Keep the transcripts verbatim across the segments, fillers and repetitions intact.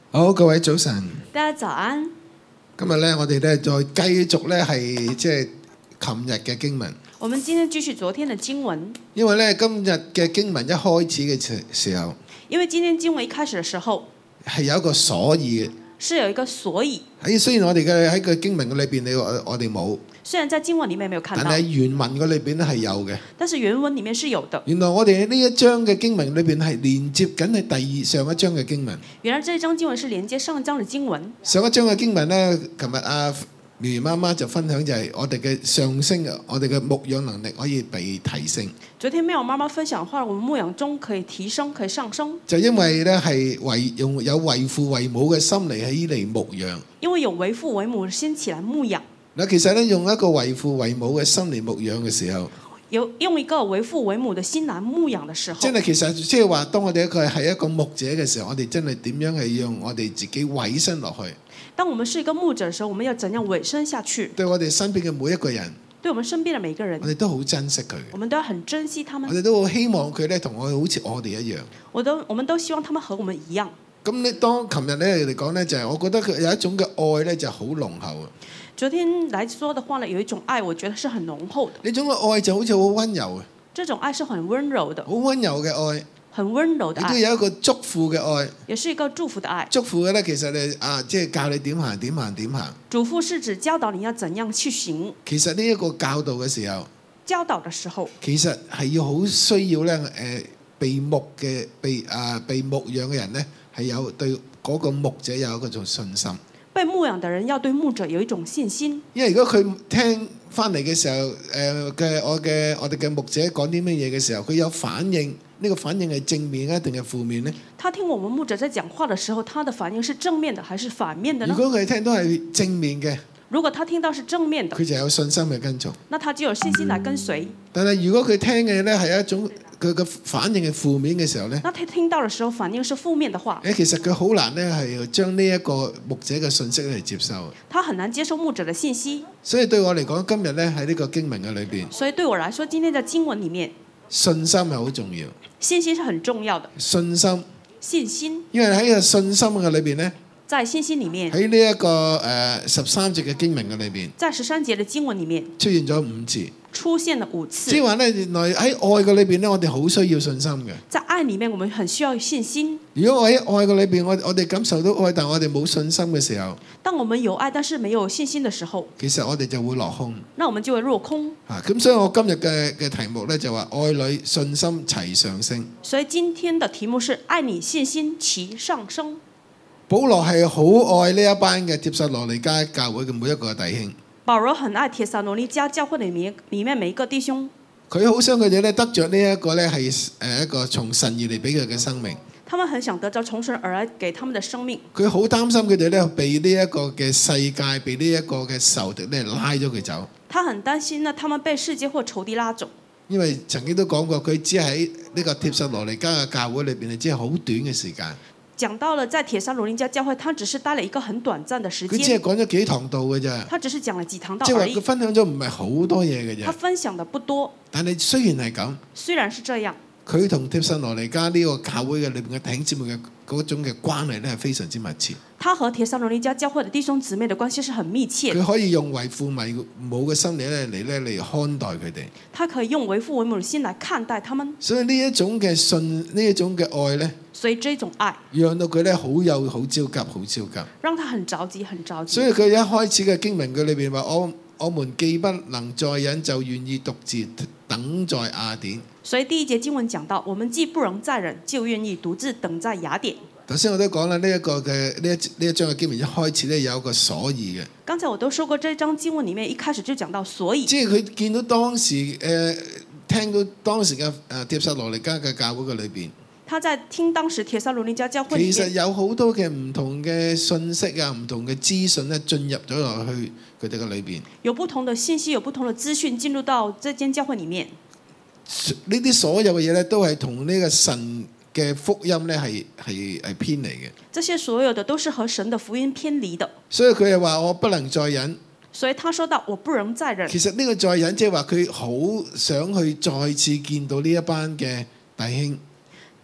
好，各位早晨。 大家早安。 今日咧，我哋咧再繼續咧係即係琴日嘅經文。 我們今天繼續昨天的經文。 因為咧今日嘅經文一開始嘅時時候， 因為今天經文一開始嘅時候係有一個所以嘅。 是有一個所以。 喺雖然我哋嘅喺個經文嘅裏邊，你我我哋冇。 雖然在經文裡面沒有看到， 但係原文嘅裏邊咧係有嘅。 但是原文裡面是有的。 原來我哋喺呢一章嘅經文裏邊係連接緊係第二上一章嘅經文。 原來這一章經文是連接上一章嘅經文。 上一章嘅經文咧，琴日阿苗兒媽媽就分享就係我哋嘅上升，我哋嘅牧養能力可以被提升。 昨天妙媽媽分享話，我們牧養中可以提升，可以上升。 就因為咧係為用有為父為母嘅心嚟喺嚟牧養。 因為有為父為母先起來牧養。 嗱，其實咧用一個為父為母嘅心嚟牧養嘅時候， 有用一個為父為母嘅心來牧養嘅時候， 真係其實即係話，當我哋一個係一個牧者嘅時候，我哋真係點樣係讓我哋自己委身落去。 當我們是一個牧者嘅時候，我們要怎樣委身下去？ 對我哋身邊嘅每一個人， 對我們身邊嘅每一個人， 我哋都好珍惜佢。 我們都要很珍惜他們。 我哋都好希望佢咧同我好似我哋一樣。 我都我們都希望他們和我們一樣。 咁你當琴日咧嚟講咧，就係我覺得佢有一種嘅愛咧，就好濃厚啊。 昨天來說的話呢，有一種愛，我覺得是很濃厚的。 呢種嘅愛就好似好溫柔啊。 這種愛是很溫柔的。 好溫柔嘅愛。 很溫柔的愛。 亦都有一個祝福嘅愛。 也是一個祝福的愛。 祝福嘅咧，其實你啊，即係教你點行點行點行。 囑咐是指教導你要怎樣去行。 其實呢一個教導嘅時候， 教導嘅時候， 其實係要好需要咧誒、呃，被牧嘅被啊被牧養嘅人咧，係有對嗰個牧者有一種信心。 被牧養的人要對牧者有一種信心。 因為如果佢聽翻嚟嘅時候，誒、呃、嘅我嘅我哋嘅牧者講啲乜嘢嘅時候，佢有反應，呢、這個反應係正面啊定係負面呢？ 他聽我們牧者在講話嘅時候，他的反應是正面的還是反面的呢？ 如果佢聽到係正面嘅， 如果他聽到是正面的， 佢就有信心嘅跟從。 那他就有信心來跟隨。 但係如果佢聽嘅咧係一種佢嘅反應係負面嘅時候咧， 那他聽到嘅時候反應是負面的話， 誒其實佢好難咧係將呢一個牧者嘅信息嚟接受。 他很難接受牧者嘅信息。 所以對我嚟講，今日咧喺呢個經文嘅裏邊， 所以對我來說，今天在經文裡面， 信心係好重要。 信心是很重要的。 信心， 信心， 因為喺個信心嘅裏邊咧， 在信心裡面， 喺呢一個誒十三節嘅經文嘅裏邊， 在十三節嘅經文裡面出現咗五次。 出現了五次。 即係話咧，原來喺愛嘅裏邊咧，我哋好需要信心嘅。 在愛裡面，我們很需要信心。 如果我喺愛嘅裏邊，我我哋感受到愛，但我哋冇信心嘅時候， 當我們有愛，但是沒有信心嘅時候， 其實我哋就會落空。 那我們就會落空。 啊，咁所以我今日嘅嘅題目咧就話愛裏信心齊上升。 所以今天的題目是愛你信心齊上升。 保羅係好愛呢一班嘅帖撒羅尼迦教會嘅每一個弟兄。 保羅很愛帖撒羅尼迦教會裡面裡面每一個弟兄。 佢好想佢哋咧得着呢一個咧係誒一個從神而嚟俾佢嘅生命。 他們很想得着從神而來給他們的生命。 佢好擔心佢哋咧被呢一個嘅世界，被呢一個嘅仇敵咧拉咗佢走。 他很擔心呢，他們被世界或仇敵拉走。 因為曾經都講過，佢只喺呢個帖撒羅尼迦嘅教會裏邊，只係好短嘅時間。 講到了在帖撒羅尼迦教會，他只是待了一個很短暫的時間。 佢只係講咗幾堂道嘅啫。 他只是講了幾堂道即係話而已。 佢分享咗唔係好多嘢嘅啫。 他分享的不多。 但係雖然係咁， 雖然是這樣， 佢同帖撒羅尼迦呢個教會嘅裏邊嘅弟兄姊妹嘅嗰種嘅關係咧係非常之密切。 他和帖撒羅尼迦教會的弟兄姊妹的關係是很密切的。 佢可以用為父為母嘅心理咧嚟咧嚟看待佢哋。 他可以用為父為母嘅心來看待他們。 所以呢一種嘅信，呢一種嘅愛咧， 所以這種愛讓到佢咧好有好焦急，好焦急。 讓他很着急，很着急。 所以佢一開始嘅經文佢裏邊話：我我們既不能再忍，就願意獨自等在雅典。 所以第一節經文講到，我們既不能再忍，就願意獨自等在雅典。 頭先我都講啦，呢一個嘅呢一呢一章嘅經文一開始咧有一個所以嘅。 剛才我都說過，這章經文裡面一開始就講到所以。 即係佢見到當時誒、呃、聽到當時嘅誒帖撒羅尼迦嘅教會嘅裏邊。 他在聽當時帖撒羅尼迦教會裡面。 其實有好多嘅唔同嘅信息啊，唔同嘅資訊咧進入咗落去佢哋嘅裏邊。 有不同的信息，有不同的資訊進入到這間教會裡面。 呢啲所有嘅嘢咧，都係同呢個神嘅福音咧係係係偏離嘅。 這些所有的都是和神的福音偏離的。 所以佢係話我不能再忍。 所以他說到我不能再忍。 其實呢個再忍即係話佢好想去再次見到呢一班嘅弟兄。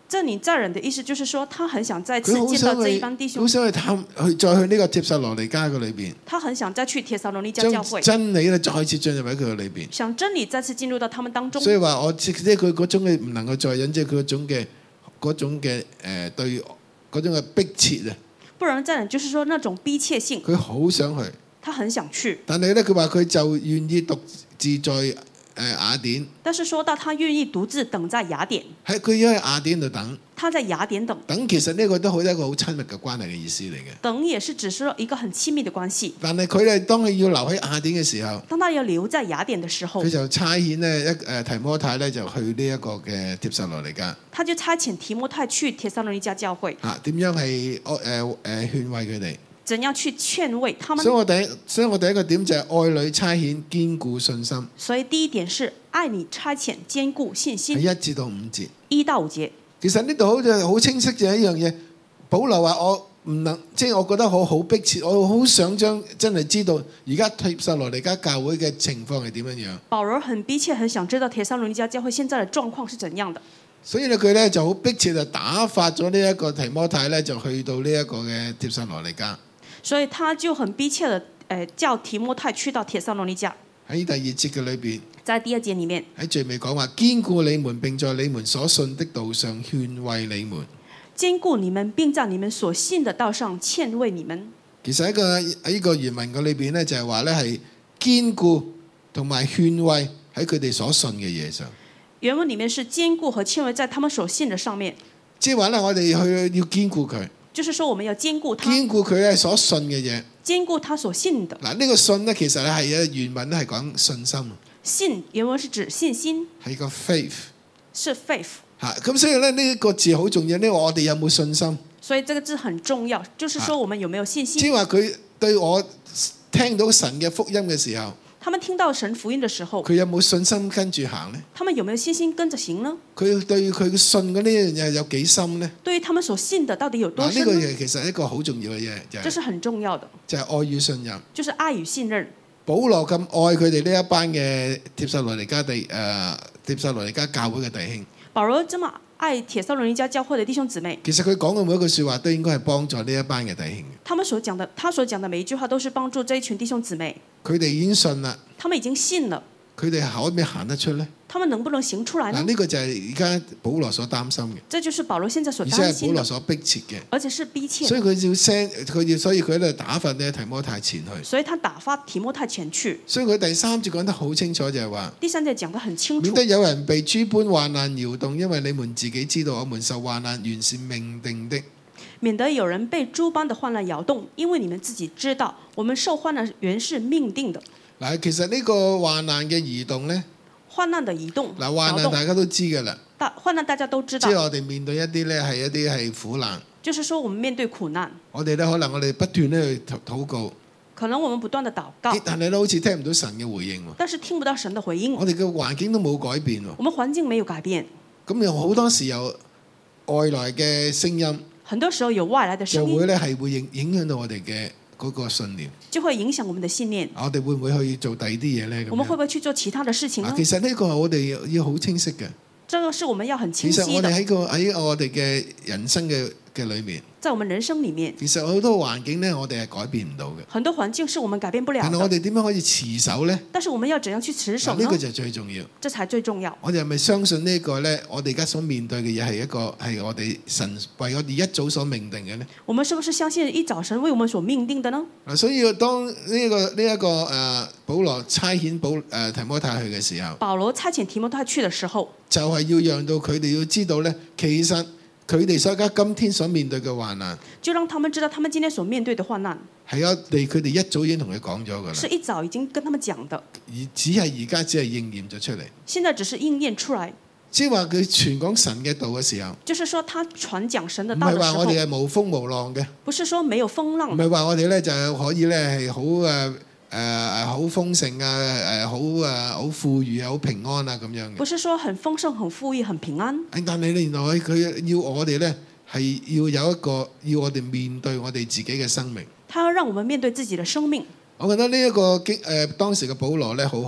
真理在人的意思就是說，他很想再次佢好見到想去， 這一班弟兄好，想去探去再去呢個帖撒羅尼迦嘅裏邊， 他很想再去帖撒羅尼迦教將會， 真理咧再次進入喺佢嘅裏邊。 想真理再次進入到他們當中。 所以話我即係佢嗰種嘅唔能夠再忍，即係佢嗰種嘅嗰種嘅誒、呃、對嗰種嘅迫切啊！ 不能再忍，就是說那種逼切性， 佢好想去， 他很想去， 但係咧佢話佢就願意獨自在誒、呃、雅典， 但是說到他願意獨自等在雅典， 喺佢要喺雅典度等。 他在雅典等， 等其實呢個都好一個好親密嘅關係嘅意思嚟嘅。 等也是只是一個很親密的關係。 但係佢哋當佢要留喺雅典嘅時候， 當他要留在雅典的時候佢，就差遣呢一誒提摩太咧就去呢一個嘅帖撒羅尼迦他就差遣提摩太去帖撒羅尼迦教會， 嚇，點樣係誒誒勸慰佢哋。 怎樣去勸慰他們所以？我第一，所以我第一個點就係愛女差遣堅固信心， 所以第一點是愛你差遣堅固信係心， 一至到五節。 一到五節。 其實呢度好似好清晰就係一樣嘢。保羅話我唔能，即係我覺得我好迫切，我好想將真係知道而家帖撒羅尼迦教會嘅情況係點樣樣。 保羅很逼切，很想知道帖撒羅尼迦教會現在的狀況是怎樣的， 所以咧佢咧就好迫切就打發咗呢一個提摩太咧就去到呢一個嘅帖撒羅尼迦。 所以他就很逼切的，誒叫提摩太去到帖撒羅尼迦。 喺第二節嘅裏邊， 在第二節裡面， 喺最尾講話堅固你們，並在你們所信的道上勸慰你們。 堅固你們，並在你們所信的道上勸慰你們。 其實喺個喺呢個原文嘅裏邊咧，就係話咧係堅固同埋勸慰喺佢哋所信嘅嘢上。 原文裡面是堅固和勸慰在他們所信的上面， 即係話咧，我哋去要堅固佢， 就是說我們要堅固他， 堅固佢咧所信嘅嘢。 堅固他所信的。 嗱，呢個信咧其實咧係啊原文咧係講信心， 信原文是指信心， 係個 faith 是 faith。 嚇。咁所以咧呢一個字好重要，呢個我哋有冇信心？ 所以這個字很重要，就是說我們有沒有信心。 即係話佢對我聽到神嘅福音嘅時候， 他們聽到神福音的時候， 佢有冇信心跟住行呢？ 他們有沒有信心跟着行呢？ 佢對佢信嘅呢樣嘢有幾深呢？ 對於他們所信的到底有多嗱，呢深呢？ 個嘢其實係一個好重要嘅嘢，就係這是很重要的， 就係愛與信任。 就是愛與信任。 保羅咁愛佢哋呢一班嘅帖撒羅尼迦地誒帖撒羅尼迦教會嘅弟兄， 保羅這麼愛帖撒羅尼迦教會的弟兄姊妹， 其實佢講嘅每一句説話都應該係幫助呢一班嘅弟兄。 他們所講的，他所講的每一句話都是幫助這一群弟兄姊妹。 佢哋已經信啦， 他們已經信了， 佢哋可唔可以行得出呢？ 他們能不能行出來嗱， 呢？ 呢個就係而家保羅所擔心嘅， 這就是保羅現在所而且係保擔心的， 羅所迫切嘅。 而且是逼切所以的。 佢要 send 佢要，所以佢咧打發呢提摩太前去。 所以他打發提摩太前去。 所以佢第三節講得好清楚，就係話， 第三節講得很清楚， 免得有人被諸般患難搖動，因為你們自己知道，我們受患難原是命定的。 免得有人被諸般的患難搖動，因為你們自己知道，我們受患難原是命定的。 嗱，其實呢個患難嘅移動呢， 患難的移動， 嗱患難搖動大家都知㗎啦， 大患難大家都知道即係，我哋面對一啲呢係一啲係苦難， 就是說我們面對苦難， 我哋咧可能我哋不斷咧去禱禱告， 可能我們不斷的禱告， 但係咧好似聽唔到神嘅回應喎， 但是聽不到神的回應， 我哋嘅環境都冇改變喎， 我們環境沒有改變， 咁有好多時有外來嘅聲音， 很多時候有外來的聲音， 就會咧係會影影響到我哋嘅嗰個信念。 就會影響我們的信念。 我哋會唔會去做第二啲嘢呢？咁我們會樣不會去做其他的事情呢啊？其實呢個係我哋要好清晰嘅。 這個是我們要很清晰的。 其實我哋喺個喺我哋嘅人生嘅嘅裏面， 在我們人生裡面， 其實好多環境呢，我哋係改變唔到嘅。 很多環境是我們改變不了但係我的。 哋點樣可以持守呢？ 但是我們要怎樣去持守呢嗱呢？個就係最重要。 這才最重要。 我哋係咪相信呢個呢？我哋而家所面對嘅嘢係一個係我哋神為我哋一早所命定嘅呢？ 我們是不是相信一早神為我們所命定的呢？ 嗱，所以當呢、這個呢一、這個誒、呃、保羅差遣保誒、呃、提摩太去嘅時候， 保羅差遣提摩太去的時候， 就係要讓到佢哋要知道呢，其實佢哋所而家今天所面對嘅患難， 就讓他們知道他們今天所面對的患難， 係我哋佢哋一早已經同佢講咗㗎啦， 是一早已經跟他們講的， 而只係而家只係應驗咗出嚟。 現在只是應驗出來。 即係話佢傳講神嘅道嘅時候， 就是說他傳講神的唔道的時候， 係話我哋係無風無浪嘅， 不是說沒有風唔浪， 係話我哋咧就可以咧係好誒誒誒好豐盛啊誒好誒好富裕啊好平安啊咁樣嘅。 不是說很豐盛、很富裕、很平安。 但係原來佢要我哋咧係要有一個要我哋面對我哋自己嘅生命。 他要讓我們面對自己的生命。 我覺得呢一個經誒當時嘅保羅咧好好。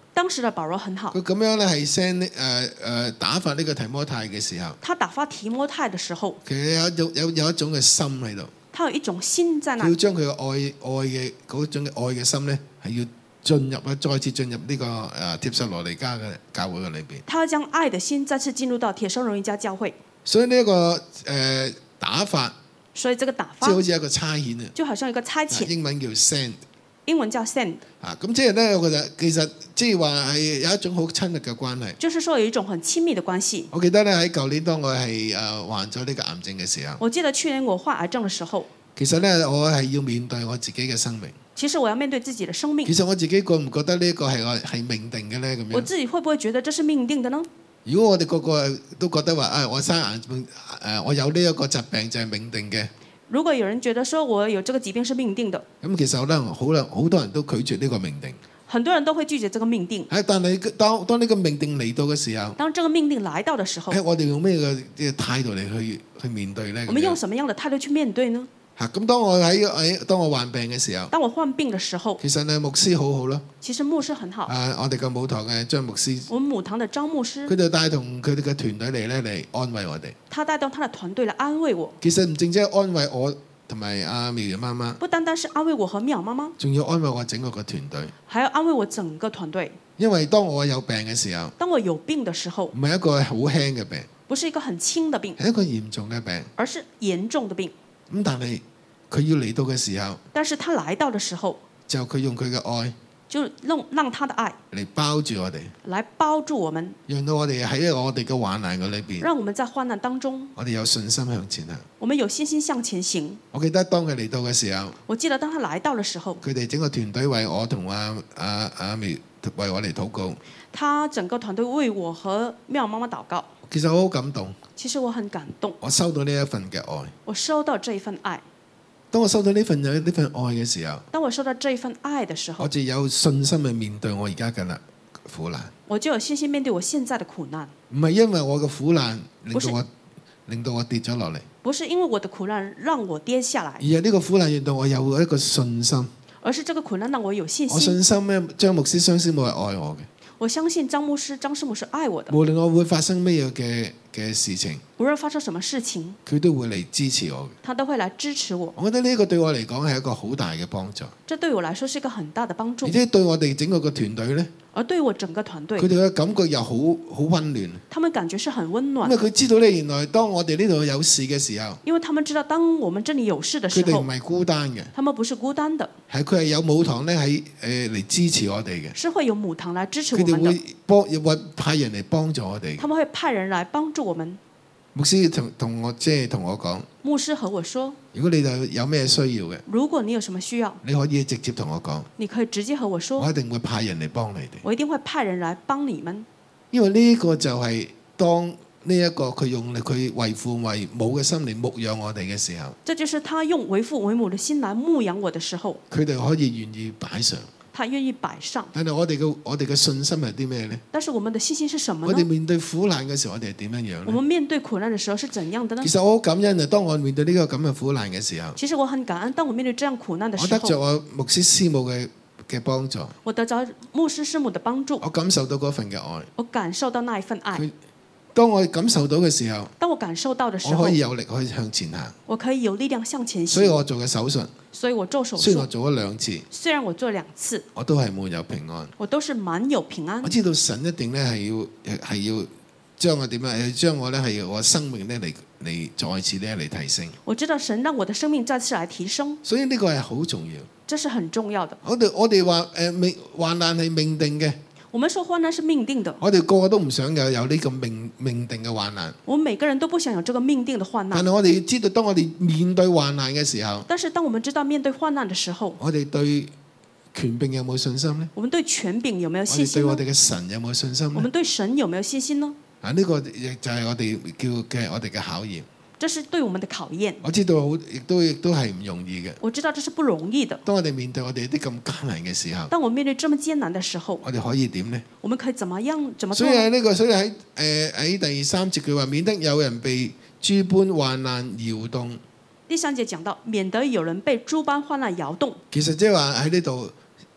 當時的保羅很好， 佢咁樣咧係 send 誒誒打發呢個提摩太嘅時候， 他打發提摩太的時候， 其實有一種有有一種嘅心喺度， 他有一種心在那裡， 佢要將佢嘅愛愛嘅嗰種嘅愛嘅心咧係要進入啊，再次進入呢、這個誒帖撒羅尼迦嘅教會嘅裏邊。 他要將愛的心再次進入到帖撒羅尼迦教會。 所以呢、這、一個誒、呃、打發， 所以這個打發即係好似一個差遣啊， 就好像一個差遣， 英文叫 send 英文叫 send， 啊。咁即係咧，我覺得其實即係話係有一種好親密嘅關係。 就是說有一種很親密的關係。 我記得咧喺舊年當我係誒患咗呢個癌症嘅時候， 我記得去年我患癌症嘅時候， 其實咧我係要面對我自己嘅生命。 其實我要面對自己的生命。 其實我自己覺唔覺得呢一個係我係命定嘅咧？咁樣， 我自己會不會覺得這是命定的呢？ 如果我哋個個都覺得話，誒、哎、我生癌症，誒我有呢一個疾病就係命定嘅。 如果有人覺得說我有這個疾病是命定的， 咁其實咧好啦，好多人都拒絕呢個命定。 很多人都會拒絕這個命定。 係，但係當當呢個命定嚟到嘅時候， 當這個命定來到的時候， 誒我哋用咩嘅態度嚟去去面對咧？ 我們用什麼樣的態度去面對呢？ 嚇！咁當我喺喺當我患病嘅時候， 當我患病嘅時候， 其實咧牧師好好咯。 其實牧師很好。 啊，我哋嘅母堂嘅張牧師， 我們母堂的張牧師， 佢就帶同佢哋嘅團隊嚟咧嚟安慰我哋。 他帶動他的團隊來安慰我。 其實唔淨止係安慰我同埋阿苗苗媽媽， 不單單是安慰我和妙媽媽， 仲要安慰我整個個團隊。 還要安慰我整個團隊。 因為當我有病嘅時候， 當我有病的時候， 唔係一個好輕嘅病， 不是一個很輕的病， 係一個嚴重嘅病。 而是嚴重的病。 咁但係佢要嚟到嘅時候， 但是他來到的時候， 就佢用佢嘅愛就讓讓他的愛嚟包住我哋， 來包住我們， 讓到我哋喺我哋嘅患難嘅裏邊， 讓我們在患難當中， 我哋有信心向前行。 我們有信心向前行。 我記得當佢嚟到嘅時候， 我記得當他來到的時候， 佢哋整個團隊為我同阿阿阿苗為我嚟禱告。 他整個團隊為我和妙媽媽禱告。 其實我好感動， 其實我很感動， 我收到呢一份嘅愛。 我收到這一份愛。 當我收到呢份有呢份愛嘅時候， 當我收到這一份愛的時候， 我就有信心去面對我而家嘅啦苦難。 我就有信心面對我現在的苦難。 唔係因為我嘅苦難令到我不令到我跌咗落嚟， 不是因為我的苦難讓我跌下來， 而係呢個苦難令到我有一個信心。 而是這個苦難讓我有信我心。 信心咧，張牧師、張師母係愛我嘅。 我相信張牧師、張師母是愛我的， 無論我會發生咩嘢嘅嘅事情， 無論發生什麼事情， 佢都會嚟支持我嘅。 他都會來支持我。 我覺得呢個對我嚟講係一個好大嘅幫助， 這對我來說是一個很大的幫助而，且對我哋整個個團隊呢， 而對我整個團隊佢，哋嘅感覺又好好溫暖。 他們感覺是很溫暖因為，佢知道咧，原來當我哋呢度有事嘅時候， 因為他們知道當我們這裡有事的時候， 佢哋唔係孤單嘅， 他們不是孤單的， 係佢係有母堂咧喺誒嚟支持我哋嘅。 是會有母堂來支持佢哋我們的， 會幫會派人嚟幫助我哋。 他們會派人來幫助我們。 牧師同同我即係同我講， 牧師和我說， 如果你有有咩需要嘅， 如果你有什麼需要， 你可以直接同我講， 你可以直接和我說， 我一定會派人嚟幫你哋。 我一定會派人來幫你們。 因為呢個就係當呢一個佢用佢為父為母嘅心嚟牧養我哋嘅時候， 這就是他用為父為母的心來牧養我的時候， 佢哋可以願意擺上。 他願意擺上。 但係我哋嘅我哋嘅信心係啲咩呢？ 但是我們的信心是什麼我哋呢？ 面對苦難嘅時候，我哋係點樣樣呢？ 我們面對苦難的時候是怎樣的呢其？實我好感恩啊！當我面對呢個咁嘅苦難嘅時候， 其實我很感恩，當我面對這樣苦難的我得着時候， 我牧師師母嘅嘅幫助， 我得着牧師師母的幫助， 我感受到嗰份嘅愛。 我感受到那一份愛。 佢當我感受到嘅時候， 當我感受到的時候我可以，有力可以向前行。 我可以有力量向前行。 所以我做嘅手術， 所以我做手術， 雖然我做咗兩次， 雖然我做兩次， 我都係滿有平安。 我都是滿有平安我。知道神一定咧係要係要將我點樣，係將我咧係我生命咧嚟嚟再次咧嚟提升。 我知道神讓我的生命再次來提升， 所以呢個係好重要。 這是很重要的。 我哋我哋話誒命患難係命定嘅， 我們說患難是命定的， 我哋個個都唔想有有呢個命命定嘅患難。 我們每個人都不想有這個命定的患難。 但係我哋知道，當我哋面對患難嘅時候， 但是當我們知道面對患難的時候， 我哋對權柄有冇信心呢？ 我們對權柄有沒有我信心呢？ 哋對我哋嘅神有冇信心呢我們？對神有沒有信心呢？ 啊，呢個亦就係我哋叫嘅我哋嘅考驗。 這是對我們的考驗。 我知道好，亦都亦都係唔容易嘅。 我知道這是不容易的。 當我哋面對我哋啲咁艱難嘅時候， 當我面對這麼艱難的時候， 我哋可以點呢？ 我們可以怎麼樣怎麼所做呢？ 以喺呢個，所以喺誒喺第三節佢話，免得有人被諸般患難搖動。 第三節講到，免得有人被諸般患難搖動。 其實即係話喺呢度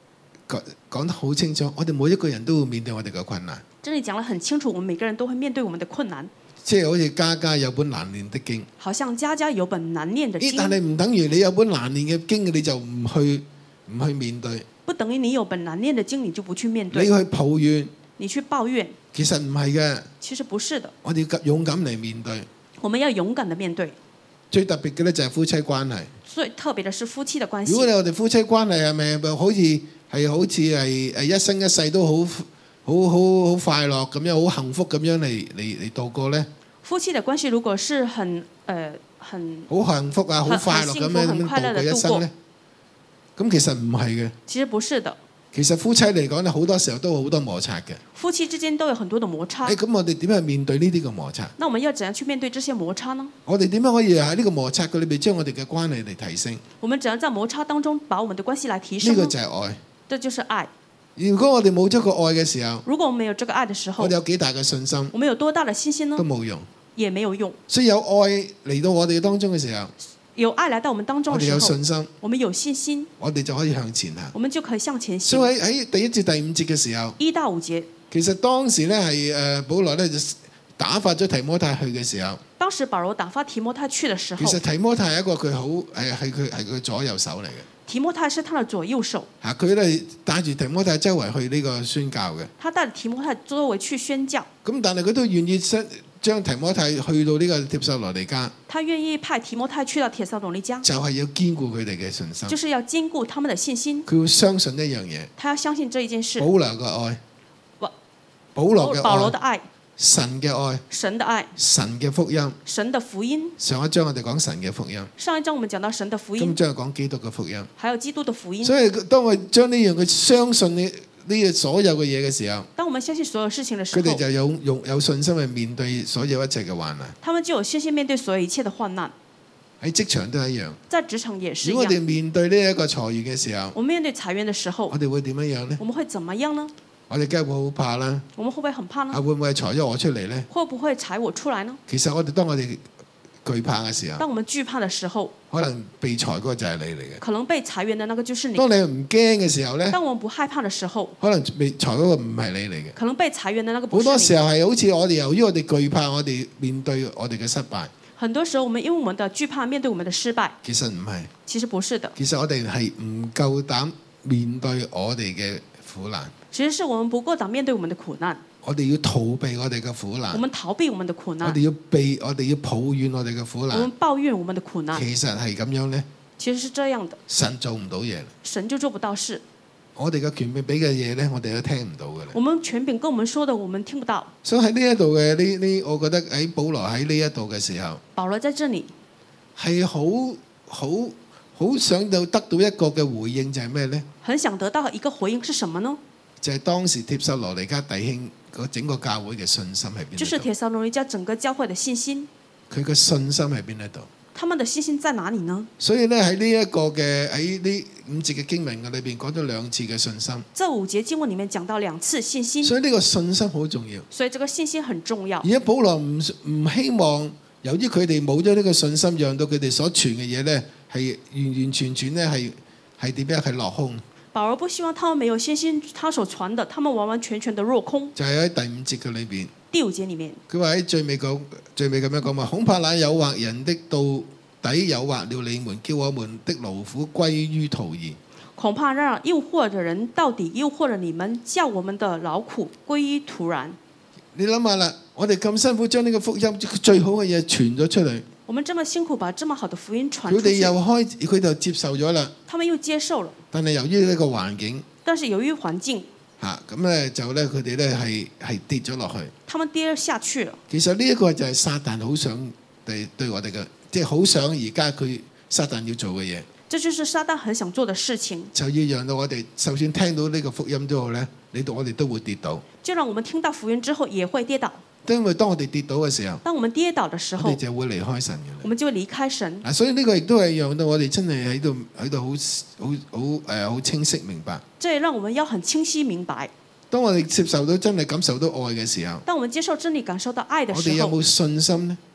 講講得好清楚，我哋每一個人都會面對我哋嘅困難。 這裡講得很清楚，我們每個人都會面對我們的困難。 即係好似家家有本難念的經， 好像家家有本難念的經。 咦？但係唔等於你有本難念嘅經，你就唔去唔去面對。 不等於你有本難念的經，你就不去面對。 你去抱怨， 你去抱怨， 其實唔係嘅。 其實不是的。 我哋要勇敢嚟面對。 我們要勇敢地面對。 最特別嘅咧就係夫妻關係。 最特別的是夫妻的關係。 如果你我哋夫妻關係係咪好似係好似係誒一生一世都好好好好快樂咁樣，好幸福咁樣嚟嚟嚟度過咧？ 夫妻的關係如果是很誒、呃、很好幸福啊，好快樂咁樣咁樣度過一生咧？咁其實唔係嘅。 其實不是的。 其實夫妻嚟講咧，好多時候都有好多摩擦嘅。 夫妻之間都有很多的摩擦。 誒，咁我哋點樣面對呢啲嘅摩擦？ 那我們要怎樣去面對這些摩擦呢？ 我哋點樣可以喺呢個摩擦嘅裏邊將我哋嘅關係嚟提升？ 我們怎樣在摩擦當中把我們的關係來提升呢？ 呢個就係愛。 這就是愛。 如果我哋冇咗個愛嘅時候， 如果我們沒有這個愛的時候， 我哋有幾大嘅信心？ 我們有多大的信心呢？ 都冇用， 也沒有用。 所以有愛嚟到我哋當中嘅時候， 有愛來到我們當中嘅時候， 我哋有信心， 我們有信心， 我哋就可以向前行。 我們就可以向前行。 所以喺第一至第五節嘅時候， 一到五節， 其實當時咧係誒保羅咧就打發咗提摩太去嘅時候， 當時保羅打發提摩太去嘅時候， 其實提摩太係一個佢好誒係佢係佢左右手嚟嘅。 提摩太是他的左右手。 嚇，佢咧帶住提摩太周圍去呢個宣教嘅。 他帶着提摩太周圍去宣教。 咁但係佢都願意將將提摩太去到呢個帖撒羅尼迦。 他願意派提摩太去到帖撒羅尼迦， 就係要堅固佢哋嘅信心。 就是要堅固他們的信心。 佢要相信一樣嘢。 他要相信這一件事。 保羅嘅愛。保羅嘅愛。 保羅的愛。 神嘅愛。 神的愛。 神嘅福音。 神的福音。 上一章我哋講神嘅福音。 上一章我們講到神的福音。 今章講基督嘅福音。 還有基督的福音。 所以當我將呢樣佢相信呢呢所有嘅嘢嘅時候， 當我們相信所有事情嘅時候， 佢哋就有用有信心去面對所有一切嘅患難。 他們就有信心面對所有一切的患難。 喺職場都一樣。 在職場也是一樣。 如果我哋面對呢一個裁員嘅時候， 我們面對裁員嘅時候， 我哋會點樣樣呢？ 我們會怎麼樣呢？ 我哋梗係會好怕啦。 我們會不會很怕呢？ 啊，會唔會裁咗我出嚟呢？ 會不會裁我出來呢？ 其實我哋當我哋懼怕嘅時候， 當我們懼怕嘅時候， 可能被裁嗰個就係你嚟嘅。 可能被裁員的那個就是你。 當你唔驚嘅時候呢， 當我們不害怕嘅時候， 可能被裁嗰個唔係你嚟嘅。 可能被裁員的那個不是你。 好多時候係好似我哋由於我哋懼怕，我哋面對我哋嘅失敗。 很多時候，我們因為我們的懼怕面對我們的失敗。 其實唔係。 其實不是的。 其實我哋係唔夠膽面對我哋嘅苦難。 其實是我們不夠膽面對我們的苦難。 我哋要逃避我哋嘅苦難。 我們逃避我們的苦難。 我哋要避，我哋要抱怨我哋嘅苦難。 我們抱怨我們的苦難。 其實係咁樣呢？ 其實是這樣的。 神做唔到嘢。 神就做不到事。 我哋嘅權柄俾嘅嘢呢，我哋都聽唔到嘅啦。 我們權柄跟我們說的，我們聽不到。 所以喺呢一度嘅呢呢，我覺得喺保羅喺呢一度嘅時候， 保羅在這裡係好好好想到得到一個嘅回應，就係咩呢？ 很想得到一個回應是什麼呢？ 就係當時帖撒羅尼迦弟兄個整個教會嘅信心喺邊度？ 就是帖撒羅尼迦整個教會嘅信心。 佢嘅信心喺邊一度？ 他們的信心在哪裡呢？ 所以咧喺呢一個嘅喺呢五節嘅經文嘅裏邊講咗兩次嘅信心。 這五節經文裡面講到兩次信心。 所以呢個信心好重要。 所以這個信心很重要。 而家保羅唔唔希望由於佢哋冇咗呢個信心，讓到佢哋所傳嘅嘢咧係完完全全咧係係點樣係落空。 保羅不希望他們沒有信心，他所傳的，他們完完全全的落空。 就係喺第五節嘅裏邊。 第五節裡面， 佢話喺最尾講，最尾咁樣講話，恐怕那誘惑人的到底誘惑了你們，叫我們的勞苦歸於徒然。 恐怕讓誘惑的人到底誘惑了你們，叫我們的勞苦歸於徒然。 你諗下啦，我哋咁辛苦將呢個福音最好嘅嘢傳咗出嚟。 我們這麼辛苦把這麼好的福音傳出去， 佢哋又開，佢就接受咗啦。 他們又接受了。 但係由於呢個環境， 但是由於環境， 嚇咁咧就咧佢哋咧係係跌咗落去。 他們跌下去了。 其實呢一個就係撒旦好想對對我哋嘅，即係好想而家佢撒旦要做嘅嘢。 這就是撒旦很想做的事情。 就要讓到我哋，就算聽到呢個福音之後咧，你我哋都會跌倒。 就讓我們聽到福音之後也會跌倒。 因為當我哋跌倒嘅時候， 當我們跌倒的時候， 我哋就會離開神嘅。 我們就會離開神。 嗱，所以呢個亦都係讓到我哋真係喺度喺度好好好誒好清晰明白。 這也讓我們要很清晰明白。 當我哋接受到真係感受到愛嘅時候， 當我們接受真理、感受到愛的時候， 我哋有冇信心呢？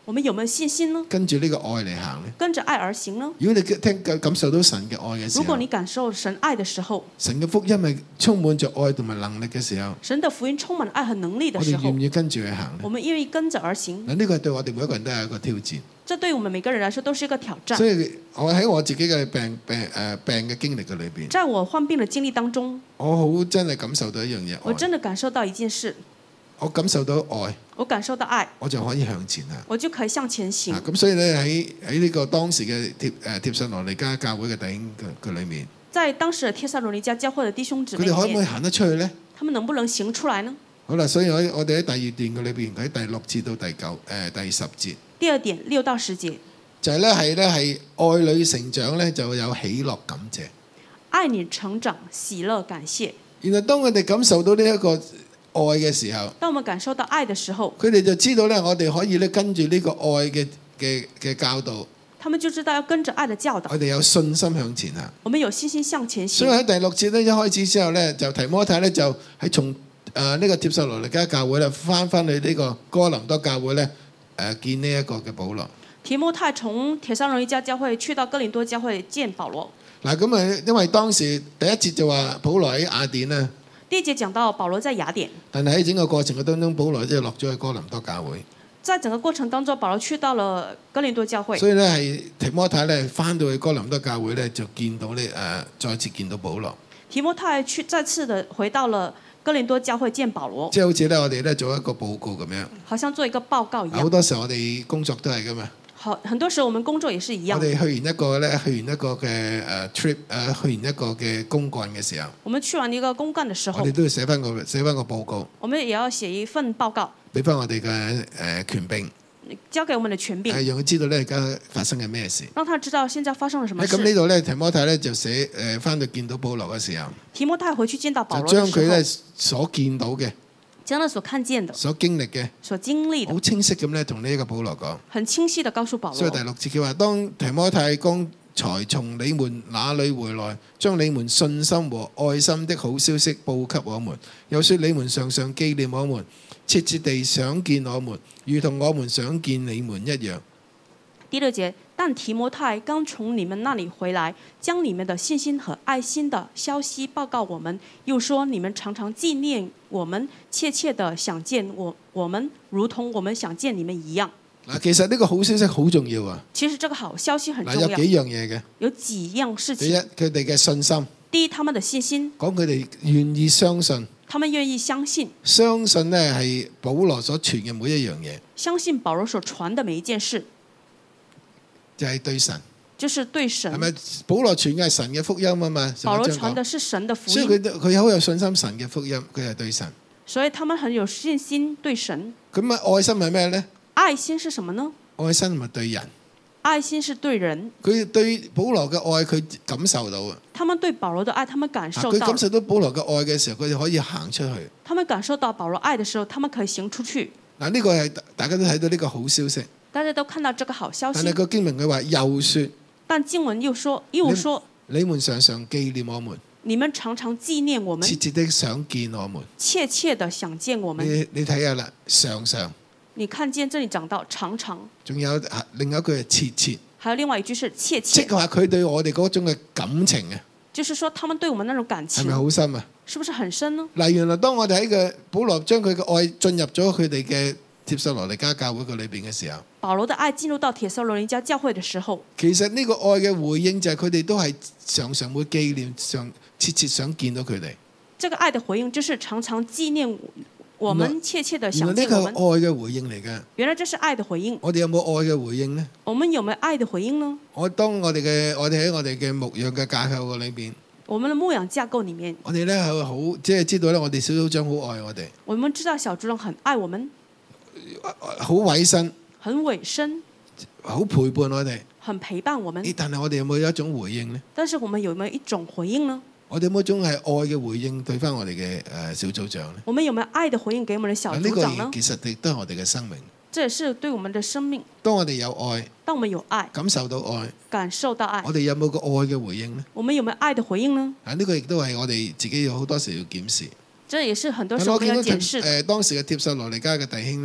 我們有沒有信心呢？ 跟住呢個愛嚟行呢？ 跟着愛而行呢？ 如果你聽感受到神嘅愛嘅時候， 如果你感受神愛的時候， 神嘅福音係充滿着愛同埋能力嘅時候， 神的福音充滿愛和能力的我時候， 哋願唔願意跟住去行呢？ 我們願意跟着而行。 嗱，呢個係對我哋每一個人都係一個挑戰。 這對於我們每個人來說都是一個挑戰。 所以我喺我自己嘅病病誒、呃、病嘅經歷嘅裏邊， 在我患病的經歷當中， 我好真係感受到一樣嘢， 我真的感受到一件事， 我感受到愛， 我感受到愛， 我就可以向前行。 我就可以向前行。 咁、啊、所以咧喺喺呢個當時嘅貼誒帖撒羅尼迦教會嘅弟兄嘅嘅裏面， 在當時的帖撒羅尼迦教會的弟兄姊妹佢哋可唔可以裡面， 行得出去咧？ 他們能不能行出來呢？ 好啦，所以我我哋喺第二段嘅裏邊，喺第六節到第九誒、呃、第十節， 第二點六到十節， 就係咧係咧係愛女成長咧，就有喜樂感謝。 愛女成長，喜樂感謝。 然後當佢哋感受到呢一個愛嘅時候， 當我們感受到愛的時候， 佢哋就知道咧，我哋可以咧跟住呢個愛嘅嘅嘅教導， 他們就知道要跟着愛的教導我。哋有信心向前行。 我們有信心向前所以行。 喺第六節咧一開始之後咧，就提摩太咧就喺從誒呢個帖撒羅尼迦教會咧翻翻去呢個哥林多教會咧誒、呃、見呢一個嘅保羅。 提摩太從帖撒羅尼迦教會去到哥林多教會見保羅。 嗱咁啊，因為當時第一節就話保羅喺雅典啦， 第一節講到保羅在雅典， 但係喺整個過程嘅當中，保羅即係落咗去哥林多教會。 在整個過程當中，保羅去到了哥林多教會。 所以咧係提摩太咧翻到去哥林多教會咧，就見到呢誒、呃、再次見到保羅。 提摩太去再次的回到了哥林多教會見保羅， 即係好似咧我哋咧做一個報告咁樣。 好像做一個報告一樣。 好多時候我哋工作都係噶嘛。 好，很多時候我們工作也是一樣。 我哋去完一個咧，去完一個嘅誒 trip 誒，去完一個嘅公幹嘅時候， 我們去完一個公幹嘅時候， 我哋都要寫翻個寫翻個報告， 我們也要寫一份報告， 俾翻我哋嘅誒權柄， 交給我們的權柄， 係讓佢知道咧而家發生緊咩事。 讓他知道現在發生了什麼喺咁呢事。 度咧，提摩太咧就寫誒翻到見到保羅嘅時候， 提摩太回去見到保就羅嘅時將佢咧候， 所見到嘅、 將他所看見的、 所經歷嘅， 所經歷的， 好清晰咁咧同呢一個保羅講。 很清晰地告訴保所以第羅。 六節佢話：當提摩太剛才從你們那裏回來，將你們信心和愛心的好消息報給我們，又說你們常常紀念我們，切切地想見我們，如同我們想見你們一樣。 第六節，但提摩太剛從你們那裡回來，將你們的信心和愛心的消息報告我們，又說你們常常紀念我們，切切地想見我我們，如同我們想見你們一樣。 嗱，其實呢個好消息好重要啊！ 其實這個好消息很嗱， 重要， 有幾樣嘢嘅。 有幾樣事第一， 情。 佢哋嘅信心， 第一，他們的信心， 講佢哋願意相信， 他們願意相信， 相信呢係保羅所傳嘅每一樣嘢， 相信保羅所傳的每一件事， 就係對神， 就是對神。 係咪？保羅傳嘅係神嘅福音啊嘛， 保羅十一章講傳的是神的福所以佢音， 佢好有信心神嘅福音，佢係對神。 所以他們很有信心對神。 咁啊，愛心係咩呢？ 愛心是什麼呢？ 愛心咪對人， 愛心是對人。 佢對保羅嘅愛佢感受到啊， 他們對保羅的愛，他們感受到佢感。受到保羅嘅愛嘅時候，佢哋可以行出去。 他們感受到保羅愛的時候，他們可以行出去。 嗱，呢個係大家都睇到呢個好消息， 大家都看到這個好消息。 但係個經文佢話又說， 但經文又說，又說， 你們常常紀念我們， 你們常常紀念我們， 切切的想見我們。 切切的想見我們。 你你睇下啦，常常， 你看見這裡講到常常， 仲有另一句係切切， 還有另外一句是切切， 即係話佢對我哋嗰種嘅感情啊， 就是說他們對我們那種感情係咪好深啊？ 是不是很深呢？ 嗱，原來當我哋喺個保羅將佢嘅愛進入咗佢哋嘅帖撒羅尼迦教會嘅裏邊嘅時候， 保羅的愛進入到帖撒羅尼迦教會的時候， 其實呢個愛嘅回應就係佢哋都係常常會紀念，常切切想見到佢哋。 這個愛的回應就是常常紀念我們，切切的想原來呢個見我們。 愛嘅回應嚟嘅。 原來這是愛的回應。 我哋有冇愛嘅回應呢？ 我們有沒有愛的回應呢？ 我當我哋嘅我哋喺我哋嘅牧養嘅架構嘅裏邊， 我們的牧養架構裡面， 我哋咧係好即係知道咧，我哋小組長好愛我哋， 我們知道小組長很愛我們， 好委身， 很委身， 好陪伴我哋。 很陪伴我們。 咦但係我哋有冇一種回應呢？ 但是我們有沒有一種回應呢？ 我哋有冇一種係愛嘅回應對翻我哋嘅誒小組長呢？ 我們有沒有愛的回應給我們的小呢個組長呢？ 其實亦都係我哋嘅生命。 這也是對我們的生命。 當我哋有愛， 當我們有愛， 感受到愛， 感受到愛， 我哋有冇個愛嘅回應呢？ 我們有沒有愛的回應呢？ 啊，呢個亦都係我哋自己有好多時要檢視。 這也是很多但時候我們我見到佢要檢視的。 誒當時嘅帖撒羅尼迦嘅弟兄呢，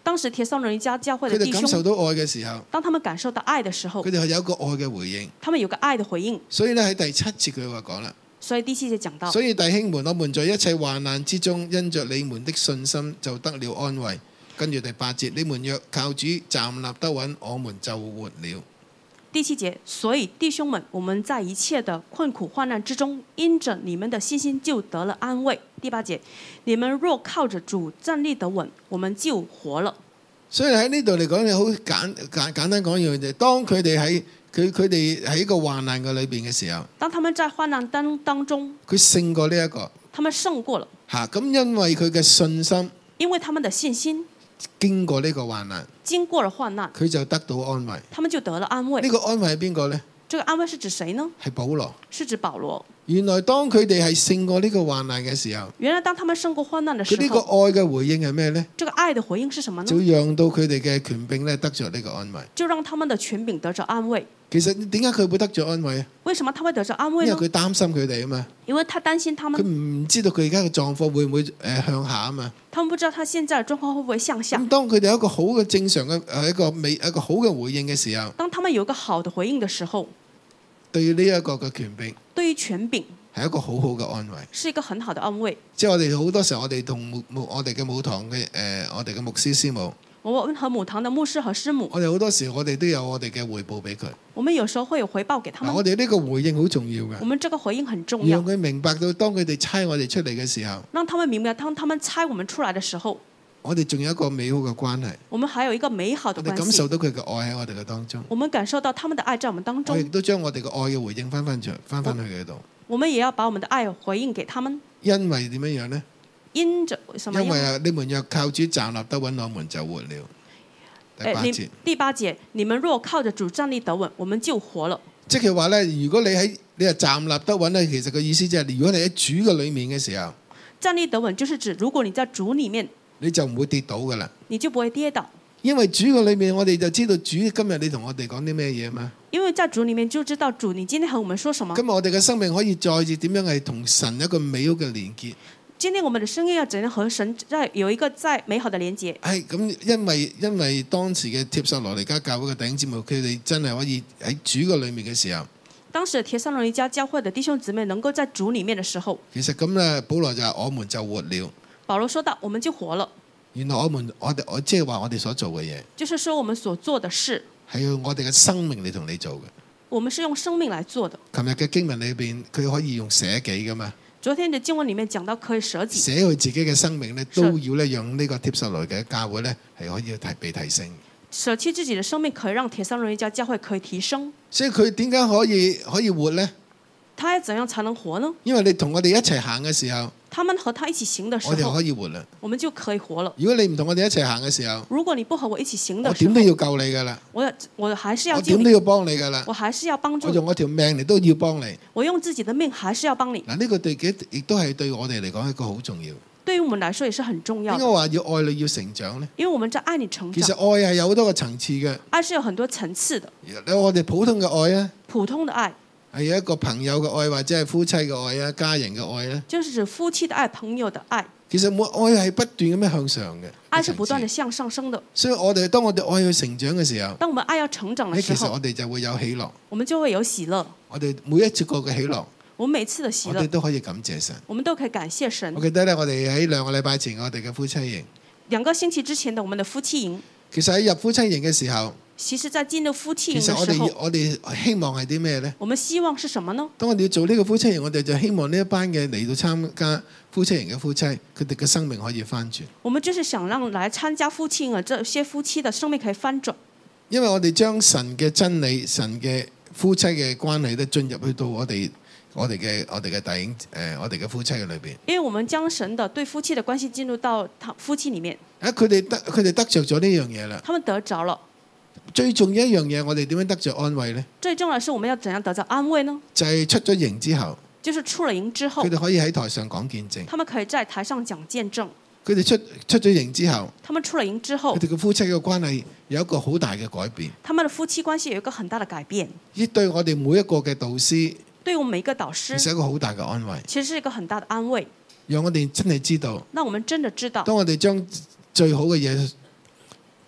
當時帖撒羅尼迦教會佢哋的弟兄， 感受到愛嘅時候， 當他們感受到愛的時候佢，哋係有一個愛嘅回應。 他們有個愛的回應。 所以咧喺第七節佢話講啦， 所以第七節講到， 所以弟兄們，我們在一切患難之中，因着你們的信心就得了安慰。跟住第八節，你們若靠主站立得穩，我們就活了。 第七節，所以弟兄們，我們在一切的困苦患難之中，因着你們的信心就得了安慰。第八節，你們若靠着主站立得穩，我們就活了。 所以喺呢度嚟講，你好簡簡簡單講一樣嘢，當佢哋喺佢佢哋喺一個患難嘅裏邊嘅時候， 當他們在患難當當中， 佢勝過呢一個他們勝過了， 嚇。咁因為佢嘅信心因為他們的信心經過呢個患難， 經過了患難， 佢就得到安慰。 他們就得了安慰。 呢個安慰係邊個呢？ 這個安慰是指誰呢？ 係保羅。 是指保羅。 原來當佢哋係勝過呢個患難嘅時候， 原來當他們勝過患難的時佢呢個候， 愛嘅回應係咩呢？ 這個愛的回應是什麼就呢？ 讓到佢哋嘅權柄咧得着呢個安慰。 就讓他們的權柄得着安慰。 其實點解佢會得着安慰啊？ 為什麼他會得着安慰呢？ 因為佢擔心佢哋啊嘛， 因為他擔心他佢們， 唔知道佢而家嘅狀況會唔會誒向下啊嘛。 他們不知道他現在的狀況會不會向下。 咁當佢哋有一個好嘅正常嘅誒一個美一個好嘅回應嘅時候， 當他們有一個好的回應的時候， 對於呢一個嘅權柄對於權柄係一個好好嘅安慰。 是一個很好的安慰。 即係我哋好多時候，我哋同牧牧我哋嘅母堂嘅誒，我哋嘅牧師師母， 我們和母堂的牧師和師母， 我哋好多時我哋都有我哋嘅回報俾佢。 我們有時候會有回報給他嗱， 們。 我哋呢個回應好重要嘅我，們這個回應很重要讓，佢明白到當佢哋差我哋出嚟嘅時候， 讓他們明白，當他們猜我們出來的時候， 我哋仲有一個美好嘅關係。 我們還有一個美好的關我哋感受係。 到佢嘅愛喺我哋嘅當中， 我們感受到他們的愛在我們當中， 我亦都將我哋嘅愛嘅回應翻翻場，翻翻去佢度。 我們也要把我們的愛回應給他們。 因為點樣樣呢？ 因着什麼？ 因為啊，你們若靠主站立得穩，我們就活了。第八節， 你第八節，你們若靠着主站立得穩，我們就活了。 即係話咧，如果你喺你係站立得穩咧，其實個意思即係，如果你喺主嘅裏面嘅時候， 站立得穩就是指，如果你在主裡面， 你就唔會跌倒噶啦。 你就不會跌倒。 因為主嘅裏面，我哋就知道主今日你同我哋講啲咩嘢嘛。 因為在主裡面就知道主，你今天和我們說什麼。 今日我哋嘅生命可以再次點樣係同神一個美好嘅連結。 今天我們的生命要怎樣和神在有一個再美好的連結？ 係咁，因為因為當時嘅帖撒羅尼迦教會嘅弟兄姊妹，佢哋真係可以喺主嘅裏面嘅時候， 當時帖撒羅尼迦教會的弟兄姊妹能夠在主裡面的時候， 其實咁咧，保羅就話我們就活了。 保羅說到，我們就活了。 原來我們我哋我即係話我哋所做嘅嘢， 就是說我們所做的事， 係用我哋嘅生命嚟同你做嘅。 我們是用生命來做的。 琴日嘅經文裏邊，佢可以用捨己噶嘛？ 昨天的經文裡面講到可以捨己， 捨佢自己嘅生命咧，都要咧讓呢個帖撒羅尼迦教會咧係可以提被提升。 捨棄自己的生命可以讓帖撒羅尼迦教會可以提升。 所以佢點解可以可以活呢？ 他要怎樣才能活呢？ 因為你同我哋一齊行嘅時候， 他們和他一起行的時我哋候， 可以活啦。 我們就可以活了。 如果你唔同我哋一齊行嘅時候， 如果你不和我一起行的時候， 我點都要救你噶啦， 我我還是要救你， 我點都要幫你噶啦， 我還是要幫助你， 我用我條命嚟都要幫你。 我用自己的命還是要幫你。 嗱，呢個對嘅亦都係對我哋嚟講一個好重要。 對於我們來說也是很重要的。 點解話要愛你要成長呢？ 因為我們在愛你成其實長， 愛係有好多個層次嘅， 愛是有很多層次的。 有我哋普通嘅愛啊， 普通的愛係有一個朋友嘅愛或者係夫妻嘅愛啊，家人嘅愛咧。 就是指夫妻的愛、朋友的愛。 其實每愛係不斷咁樣向上嘅， 愛是不斷的向上升的。 所以我哋當我哋愛去成長嘅時候， 當我們愛要成長的時候其實我，哋就會有喜樂。 我們就會有喜樂。 我哋每一次個嘅喜樂， 我們每次的喜樂， 我哋都可以感謝神。 我們都可以感謝神我。記得咧，我哋喺兩個禮拜前，我哋嘅夫妻營， 兩個星期之前的我們的夫妻營， 其實喺入夫妻營嘅時候， 其實在進入夫妻其實我哋營的時候， 我哋希望係啲咩呢？ 我們希望是什麼呢？ 當我哋要做呢個夫妻營，我哋就希望呢一班嘅嚟到參加夫妻營嘅夫妻，佢哋嘅生命可以翻轉。 我們就是想讓來參加夫妻營的這些夫妻的生命可以翻轉， 因為我哋將神嘅真理、神嘅夫妻嘅關係咧進入去到我哋我哋嘅我哋嘅弟兄誒，我哋嘅夫妻嘅裏邊。 因為我們將神的對夫妻的關係進入到他夫妻裡面， 啊，佢哋得佢哋得着咗呢樣嘢啦。 他們得着了。 最重要一樣嘢，我哋點樣得着安慰呢？ 最重要的是我們要怎樣得到安慰呢？ 就係出咗營之後， 就是出了營之後佢，哋可以喺台上講見證。 他們可以在台上講見證。 佢哋出出咗營之後， 他們出了營之後佢，哋嘅夫妻嘅關係有一個好大嘅改變。 他們的夫妻關係有一個很大的改變。 呢對我哋每一個嘅導師， 對我們每一個導其師， 實係一個好大嘅安慰， 其實是一個很大的安慰， 讓我哋真係知道， 讓我們真的知道， 當我哋將最好嘅嘢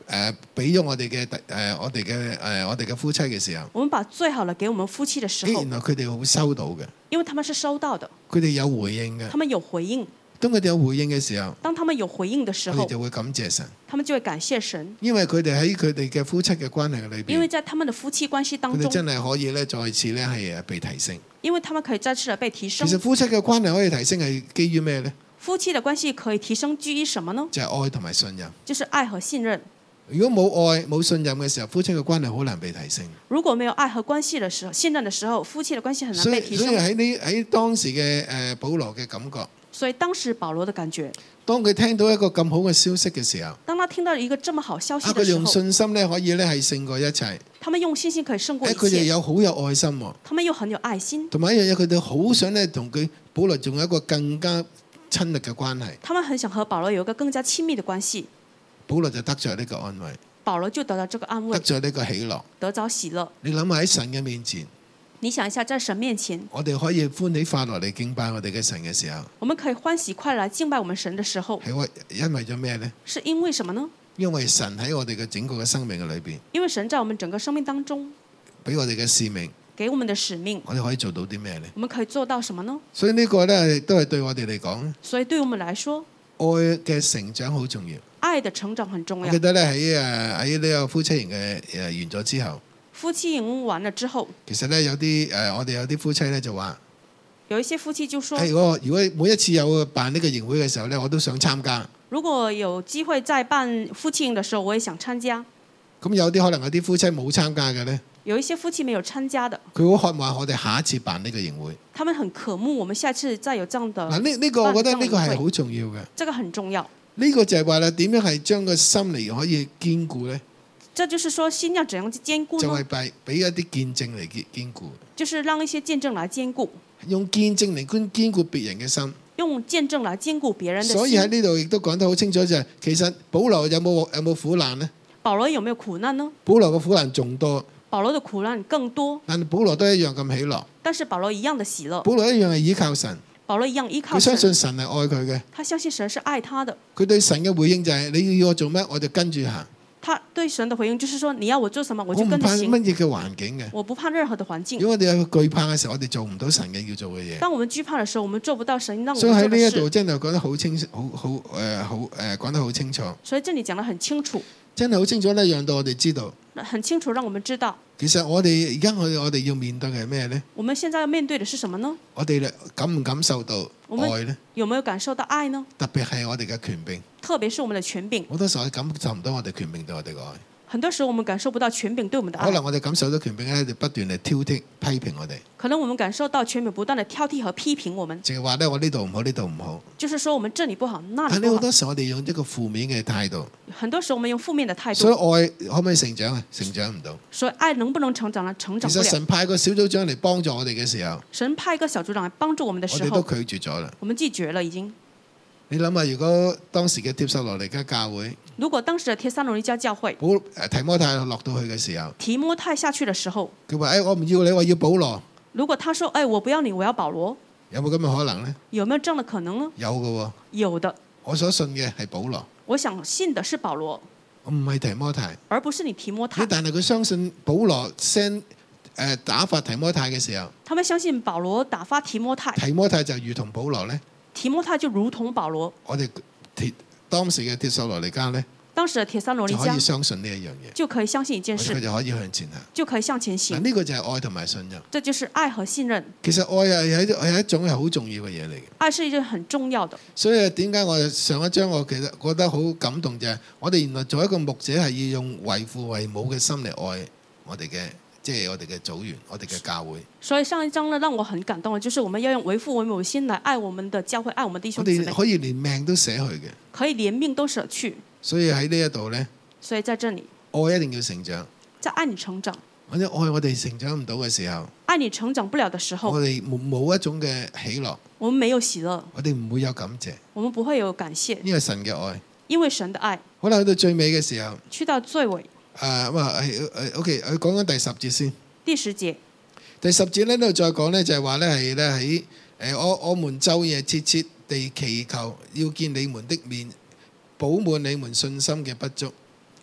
誒俾咗我哋嘅誒我哋嘅誒我哋嘅夫妻嘅時候， 我們把最好的給我們夫妻的時候原，來佢哋好收到嘅， 因為他們是收到的， 佢哋有回應嘅。 他們有回應。 當佢哋有回應嘅時候， 當他們有回應的時候佢哋，就會感謝神， 他們就會感謝神， 因為佢哋喺佢哋嘅夫妻嘅關係裏邊， 因為在他們的夫妻關係當中， 佢哋真係可以咧再次咧係誒被提升。 因為他們可以再次的被提升其。實夫妻嘅關係可以提升係基於咩呢？ 夫妻的關係可以提升基於什麼呢？ 就係愛同埋信任。 就是愛和信任。 如果冇愛冇信任嘅時候，夫妻嘅關係好難被提升。 如果沒有愛和關係的時候，信任的時候，夫妻的關係很難所以被提升。 所以喺呢喺當時嘅誒保羅嘅感覺， 所以當時保羅的感覺， 當佢聽到一個咁好嘅消息嘅時候， 當他聽到一個這麼好消息啊佢哋用的時候， 信心咧可以咧係勝過一切。 他們用信心可以勝過誒一切。 佢哋有好有愛心喎， 他們又很有愛心， 同埋一樣嘢，佢哋好想咧同佢保羅仲有一個更加親密嘅關係。 他們很想和保羅有一個更加親密的關係。 保羅就得着呢個安慰， 保羅就得到這個安慰得，着呢個喜樂。 得着喜樂。 你諗下喺神嘅面前， 你想一下，在神面前， 我哋可以歡喜快樂嚟敬拜我哋嘅神嘅時候， 我們可以歡喜快樂來敬拜我們神的時候， 係為因為咗咩呢？ 是因為什麼呢？ 因為神喺我哋嘅整個嘅生命嘅裏邊， 因為神在我們整個生命當中俾我哋嘅使命， 給我們的使命， 我哋可以做到啲咩呢？ 我們可以做到什麼呢？ 所以呢個呢，都係對我哋嚟講， 所以對我們來說， 愛嘅成長好重要。 愛的成長很重要我記。得咧喺誒喺呢個夫妻營嘅誒完咗之後， 夫妻營完了之後， 其實咧有啲誒我哋有啲夫妻咧就話： 有一些夫妻就說， 誒我如果每一次有辦呢個營會嘅時候咧，我都想參加。 如果有機會在辦夫妻營的時候，我也想參加。 咁有啲可能有啲夫妻冇參加嘅咧， 有一些夫妻沒有參加的， 佢好渴望我哋下一次辦呢個營會。 他們很渴慕我們下次再有這樣的。 嗱呢呢個我覺得呢個係好重要嘅。 這個很重要。 呢個就係話啦，點樣係將個心嚟可以堅固咧？ 這就是說心要怎樣堅固呢？ 就係俾俾一啲見證嚟堅堅固， 就是讓一些見證來堅固， 用見證嚟堅堅固別人嘅心。 用見證來堅固別人的心。 所以喺呢度亦都講得好清楚，就係其實保羅有冇有冇苦難呢？ 保羅有沒有苦難呢？ 保羅嘅苦難仲多， 保羅的苦難更多， 但係保羅都一樣咁喜樂。 但是保羅一樣的喜樂。 保羅一樣係依靠神， 保羅一樣依靠佢相信神， 神係愛佢嘅。 他相信神是愛他的。 佢對神嘅回應就係、你要我做乜，我就跟住行。 他對神的回應就是說，你要我做什麼，我就我唔怕跟着行。 乜嘢嘅環境嘅。 我不怕任何的環境如。果我哋有懼怕嘅時候，我哋做唔到神嘅要做嘅嘢。 當我們懼怕的時候，我們做不到神讓我所以喺呢一們做的事。 度真係講得好清，好好誒好誒講得好清楚， 所以這裡講得很清楚， 真係好清楚咧，讓到我哋知道， 很清楚讓我們知道， 其實我哋而家我哋我哋要面對嘅係咩呢？ 我們現在要面對的是什麼呢？ 我哋感唔感受到我們愛呢？ 有沒有感受到愛呢？ 特別係我哋嘅權柄， 特別是我們的權柄， 好多時候我哋感受唔到我哋權柄對我哋嘅愛。 很多時候我們感受不到權柄對我們的愛。 可能我哋感受到權柄咧，就不斷嚟挑剔批評我哋， 可能我們感受到權柄不斷的挑剔和批評我們， 淨係話咧我呢度唔好，呢度唔好。 就是說我們這裡不好，那裡不好。 但係好多時候我哋用一個負面嘅態度， 很多時候我們用負面的態所以度， 愛可唔可以成長啊？成長唔到。 所以愛能不能成長呢？成其長不了。 實神派個小組長嚟幫助我哋嘅時候， 神派一個小組長來幫助我們的時我哋都候， 拒絕咗啦。 我們拒絕了已經。 你諗下，如果當時嘅帖撒羅尼迦教會， 如果當時的帖撒羅尼迦教會保誒提摩太落到去嘅時候， 提摩太下去的時候， 佢話：誒、哎、我唔要你，我要保羅， 如果他說：“哎，我不要你，我要保羅。 有冇咁嘅可能呢？” 有沒有這樣的可能呢？ 有嘅喎， 有的。 我所信嘅係保羅， 我想信的是保羅， 我唔係提摩太。 而不是你提摩太。 但係佢相信保羅 send 誒打發提摩太嘅時候， 他們相信保羅打發提摩太， 提摩太就如同保羅呢。 提摩太就如同保羅。 我哋鐵當時嘅帖撒羅尼迦呢， 當時的帖撒羅尼就可以迦相信呢一樣嘢， 就可以相信一件事， 佢就可以向前行。 就可以向前嗱， 行。 呢個就係愛同埋信任。 這就是愛和信任。 其實愛係係一係一種係好重要嘅嘢嚟嘅。 愛是一件很重要的。 所以點解我上一章我其實覺得好感動就係，我哋原來做一個牧者係要用為父為母嘅心嚟愛我哋嘅，即係我哋嘅組員，我哋嘅教會。 所以上一章呢，讓我很感動的，就是我們要用為父為母的心來愛我們的教會，愛我們弟我兄姊妹哋，可以連命都捨去嘅。 可以連命都捨去。 所以喺呢一度呢， 所以在這裡， 愛一定要成長。 在愛你成長， 或者愛我哋成長唔到嘅時候， 愛你成長不了的時候， 我哋冇冇一種嘅喜樂， 我們沒有喜樂， 我哋唔會有感謝， 我們不會有感謝， 因為神嘅愛。 因為神的愛。 可能去到最尾嘅時候， 去到最尾， 誒咁啊誒誒，OK，我講緊第十節先。 第十節， 第十節咧呢度再講呢，就係話呢係咧喺誒我我們晝夜切切地祈求，要見你們的面，補滿你們信心嘅不足。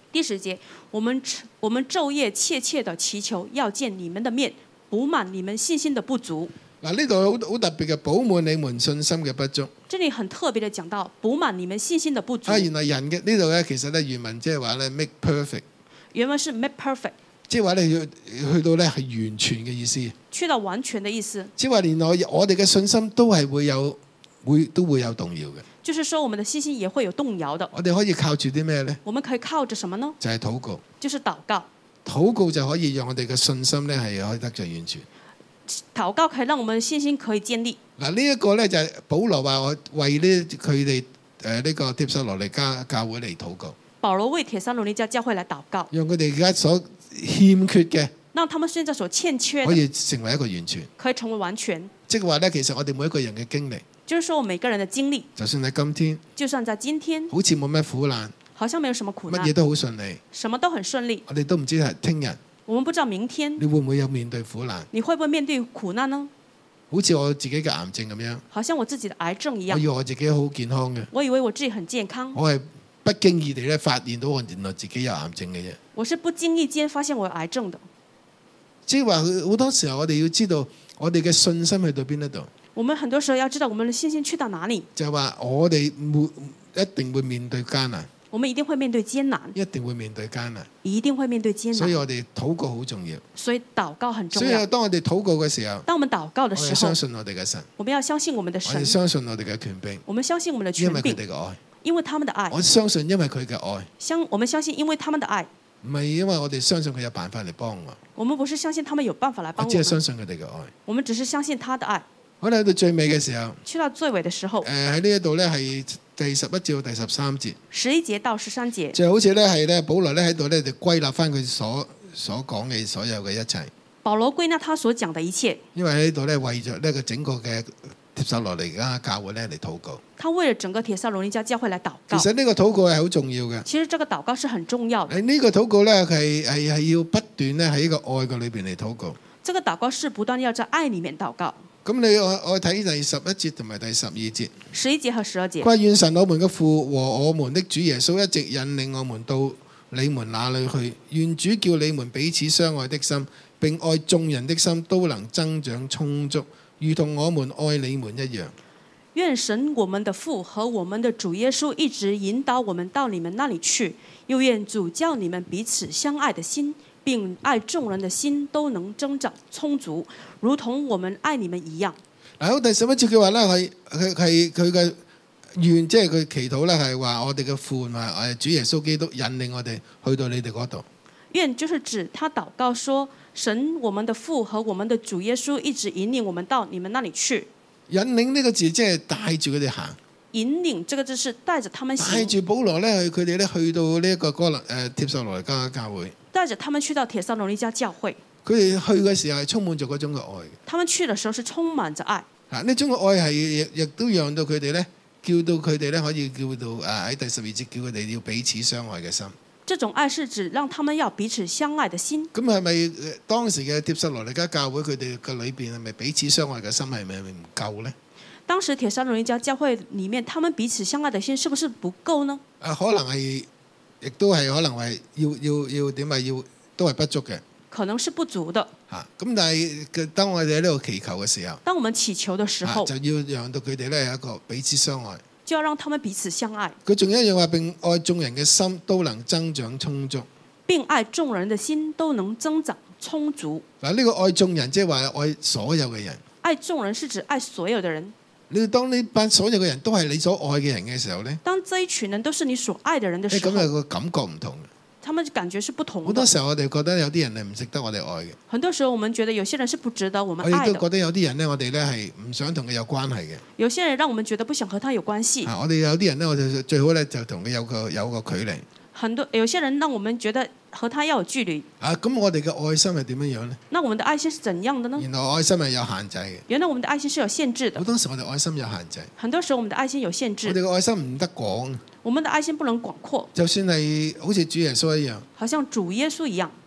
第十節，我們我們晝夜切切的祈求，要見你們的面，補滿你們信心的不足。 嗱，呢度好好特別嘅，補滿你們信心嘅不足。 這裡很特別的講到補滿你們信心的不足。 啊，原來人嘅呢度咧，其實咧原文即係話咧 make perfect， 原文是 make perfect， 即係話咧要去到咧係完全嘅意思。 去到完全的意思， 即係話連我我哋嘅信心都係會有會都會有動搖嘅。 就是說我們的信心也會有動搖的。 我哋可以靠住啲咩咧？ 我們可以靠着什麼呢？ 就係禱告。 就是禱告。 禱告就可以讓我哋嘅信心咧係可以得着完全。 禱告可以讓我們的信心可以建立。 嗱，呢一個咧就係保羅話我為呢佢哋誒呢個帖撒羅尼迦教會嚟禱告。 保羅為帖撒羅尼迦教會來禱告， 讓佢哋而家所欠缺嘅， 讓他們現在所欠缺可的以成為一個完全。 可以成為完全。 即係話咧，其實我哋每一個人嘅經歷， 就是說我每個人的經歷， 就算喺今天， 就算在今天， 好似冇咩苦難， 好像沒有什麼苦難， 乜嘢都好順利， 什麼都很順利。 我哋都唔知係聽日， 我們不知道明天你會唔會有面對苦難？ 你會不會面對苦難呢？ 好似我自己嘅癌症咁樣， 好像我自己的癌症一樣， 我以為我自己好健康嘅， 我以為我自己很健康， 我係不經意地咧發現到我原來自己有癌症嘅啫。 我是不經意間發現我有癌症的。 即係話好多時候我哋要知道我哋嘅信心去到邊一度。 我們很多時候要知道我們的信心去到哪裡。 就係話我哋沒一定會面對艱難， 我們一定會面對艱難， 一定會面對艱難， 一定會面對艱難。 所以我哋禱告好重要。 所以禱告很重所以要。 當我哋禱告嘅時候， 當我們禱告的時候， 我哋相信我哋嘅神， 我們要相信我們的我哋神， 相信我哋嘅權柄， 我們相信我們的因為佢權柄， 哋嘅愛。 因為他們的愛。 我相信因為佢嘅愛， 相我們相信因為他們的愛， 唔係因為我哋相信佢有辦法嚟幫我。 我們不是相信他們有辦法來我幫我們， 只係相信佢哋嘅愛。 我們只是相信他的愛。 好啦，去到最尾嘅時候， 去到最尾的時候， 誒喺呢一度咧係第十一至到第十三節， 十一節到十三節， 就好似咧係咧保羅咧喺度咧就歸納翻佢所所講嘅所有嘅一切。 保羅歸納他所講的一切， 因為喺呢度咧為咗呢個整個嘅帖撒羅尼迦教會咧嚟禱告。 他為了整個帖撒羅尼迦教會來禱告。 其實呢個禱告係好重要嘅。 其實這個禱告是很重要的。 喺呢個禱告咧係係係要不斷咧喺呢個愛嘅裏邊嚟禱告。 這個禱告是不斷要在愛裡面禱告。 咁你我我睇第十一節同埋第十二節。 十一節和十二節。 佢話願神我們嘅父和我們的主耶穌一直引領我們到你們那裡去。願主叫你們彼此相愛的心並愛眾人的心都能增長充足，如同我們愛你們一樣。 願神我們的父和我們的主耶穌一直引導我們到你們那裡去，又願主叫你們彼此相愛的心並愛眾人的心都能增長充足，如同我們愛你們一樣。 嗱，好，第十一節佢話咧係佢係佢嘅願，即係佢祈禱咧係話我哋嘅父同埋主耶穌基督引領我哋去到你哋嗰度。 願就是指他禱告說，神我們的父和我們的主耶穌一直引領我們到你們那裡去。 引領呢個字即係帶住佢哋行。 引領這個字是帶着他們行。 帶住保羅咧，佢哋咧去到呢一個哥林誒帖撒羅尼迦教會。 帶着他們去到帖撒羅尼迦教會。 佢哋去嘅時候係充滿咗嗰種嘅愛嘅。 他們去嘅時候是充滿着愛。 嗱，呢種嘅愛係亦亦都讓到佢哋咧，叫到佢哋咧可以叫到誒喺第十二節叫佢哋要彼此相愛嘅心。 這種愛是指讓他們要彼此相愛的心。 咁係咪當時嘅帖撒羅尼迦教會佢哋嘅裏邊係咪彼此相愛嘅心係咪唔夠呢？ 當時帖撒羅尼迦教會裡面，他們彼此相愛的心是不是不夠呢？ 啊，可能係，亦都係可能係要要要點啊？要都係不足嘅。 可能是不足的。 嚇！咁但係當我哋喺呢度祈求嘅時候， 當我們祈求的時候， 就要讓到佢哋咧有一個彼此相愛。 就要讓他們彼此相愛。 佢仲有一樣話，並愛眾人嘅心都能增長充足。 並愛眾人的心都能增長充足。 嗱，呢個愛眾人即係話愛所有嘅人。 愛眾人是指愛所有的人。 你當呢班所有嘅人都係你所愛嘅人嘅時候咧， 當這一群人都是你所愛嘅人嘅時候， 咁係個感覺唔同嘅。 他們感覺是不同的。 好多時候我哋覺得有啲人係唔值得我哋愛嘅。 很多時候我們覺得有些人是不值得我們愛的。 我亦都覺得有啲人咧，我哋咧係唔想同佢有關係嘅。 有些人讓我們覺得不想和他有關係。 啊，我哋有啲人咧，我哋最好咧就同佢有個有個距離。 很多有些人讓我們覺得和他要有距離。 啊，咁我哋嘅愛心係點樣樣呢？ 那我們的愛心是怎樣的呢？ 原來愛心係有限制嘅。 原來我們的愛心是有限制的。 好多時我哋愛心有限制。 很多時候我們的愛心有限制。 我哋嘅愛心唔得廣。 我們的愛心不能廣闊。 就算係好似主耶穌一樣。 好像主耶穌一樣。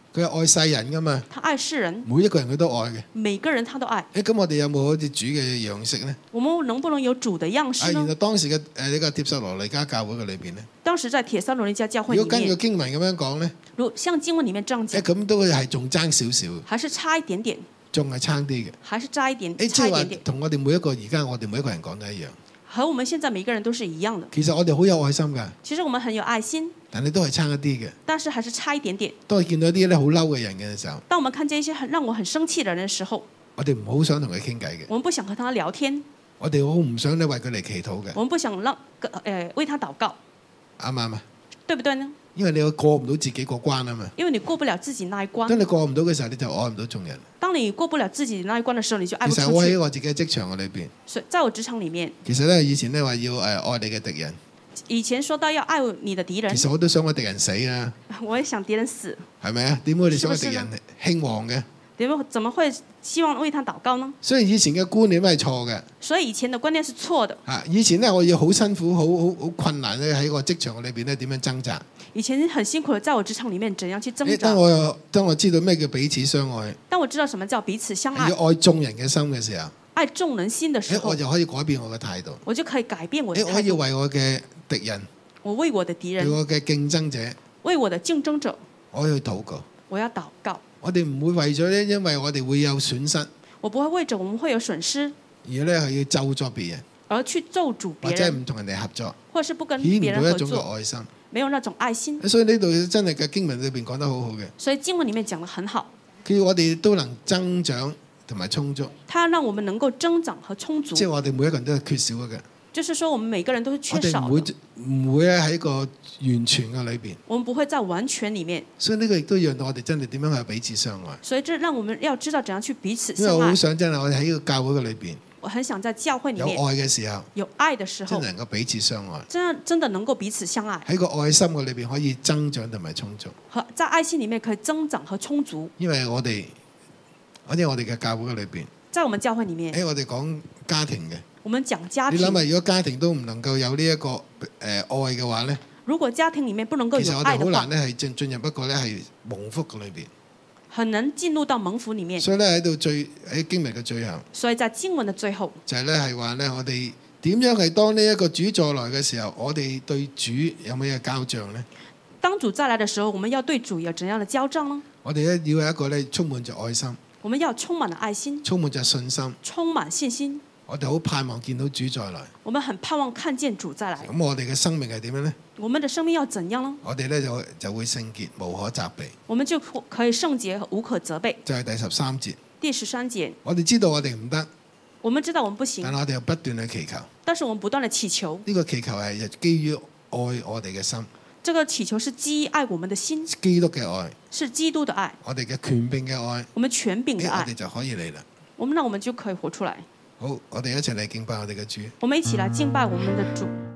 佢係愛世人噶嘛， 他愛世人， 每一個人佢都愛嘅。 每個人他都愛。 誒咁我哋有冇好似主嘅樣式咧？ 我們能不能有主的樣啊， 式呢？ 原來當時嘅誒呢個帖撒羅尼迦教會嘅裏邊咧， 當時在帖撒羅尼迦教會如果根據裡面， 經文咁樣講咧， 如像經文裡面這樣誒講， 咁都係仲爭少少， 還是差一點點， 仲係差啲嘅。 還是差一點， 誒即係話差一點點， 同我哋每一個而家我哋每一個人講嘅一樣。 和我們現在每個人都是一樣的。 其實我哋好有愛心㗎， 其實我們很有愛心， 但係都係差一啲嘅。 但是還是差一點點。 當我見到啲咧好嬲嘅人嘅時候， 當我們看見一些很讓我很生氣的人的時候， 我哋唔好想同佢傾偈嘅， 我們不想和他聊天， 我哋好唔想咧為佢嚟祈禱嘅， 我們不想讓呃為他禱告， 啱唔啱啊？ 對不對呢？ 因為你過唔到自己個關啊嘛。 因為你過不了自己那一關。 當你過唔到嘅時候，你就愛唔到眾人。 當你過不了自己那一關的時候，你就愛其實不出去。 我喺我自己嘅職場嘅裏邊， 所以在我職場裡面， 其實咧以前咧話要誒愛你嘅敵人， 以前說到要愛你的敵人， 其實我都想我敵人死啊， 我也想敵人死， 係咪啊？點會你想我敵人興旺嘅？ 點會怎麼會希望為他禱告呢？ 所以以前嘅觀念係錯嘅。 所以以前的觀念是錯的。 啊，以前咧我要好辛苦、好好好困難咧喺個職場裏邊咧點樣掙扎。 以前很辛苦的，在我職場裡面怎樣去掙誒， 扎當。我又當我知道咩叫彼此相愛， 當我知道什麼叫彼此相愛係，要愛眾人嘅心嘅時候， 愛眾人心的時誒， 候我，就可以改變我嘅態度。 我就可以改變我的誒，我可以態度。 為我嘅敵人、 我為我的敵人， 為我嘅競爭者， 為我的競爭者， 我去禱告。 我要禱告。 我哋唔會為咗咧，因為我哋會有損失， 我不會為着我們會有損失而咧係要咒詛別人， 而去咒詛或者係別人， 唔同人哋合作， 或是不跟顯別人合唔到一種嘅作， 愛心。 沒有那種愛心。 所以呢度真係嘅經文裏邊講得好好嘅， 所以經文裡面講得很好， 叫我哋都能增長同埋充足， 它讓我們能夠增長和充足即。係我哋每一個人都係缺少嘅。 就是說，我們每個人都是我缺少哋唔會的， 唔會咧喺個完全嘅裏邊， 我們不會在完全裡面。 所以呢個亦都讓到我哋真係點樣去彼此相愛。 所以這讓我們要知道怎樣去彼此因為我好相愛。 想真係我哋喺個教會嘅裏邊我很想在教會裡有面愛嘅時候， 有愛的時候真係，能夠彼此相愛。 真的真的能夠彼此相愛， 喺個愛心嘅裏邊可以增長同埋充足， 和在愛心裡面可以增長和充足。 因為我哋，好似我哋嘅教會嘅裏邊， 在我們教會裡面， 誒我哋講家庭嘅， 我們講家庭。 你諗下，如果家庭都唔能夠有呢、一個誒、呃、愛嘅話咧， 如果家庭裡面不能夠其實有愛的話我哋好難，咧係進進入一個咧係蒙福嘅裏邊。 很難進入到蒙福裡面。 所以咧喺度最喺經文嘅最後， 所以在經文的最後， 就係咧係話咧，我哋點樣係當呢一個主再來嘅時候，我哋對主有乜嘢交帳咧？ 當主再來的時候，我們要對主有怎樣的交帳呢？ 我哋咧要有一個咧充滿着愛心， 我們要充滿了愛心， 充滿着信心。 充滿信心。 我哋好盼望見到主再來。 我們很盼望看見主再來。 咁我哋嘅生命係點樣呢？ 我們的生命要怎樣呢？ 我哋咧就就會聖潔，無可責備。 我們就可以聖潔，無可責備。 就係第十三節。 第十三節， 我哋知道我哋唔得， 我們知道我們不行但，我哋又不斷去祈求。 但是我們不斷的祈求。 呢個祈求係基於愛我哋嘅心， 這個祈求是基於愛我們的心， 基督嘅愛， 是基督的愛， 我哋嘅權柄嘅愛， 我們權柄的愛誒我哋，就可以嚟啦。 我們那我們就可以活出來。 好，我哋一齊嚟敬拜我哋嘅主。 我們一起來敬拜我們的主。